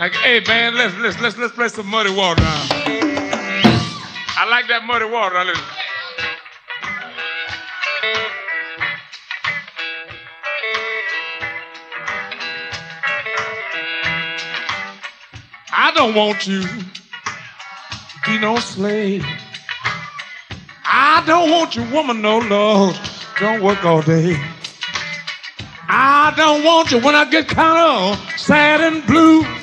Like, hey man, let's play some Muddy Water now. I like that Muddy Water. I don't want you to be no slave. I don't want your woman, no love. Don't work all day. I don't want you when I get kind of sad and blue.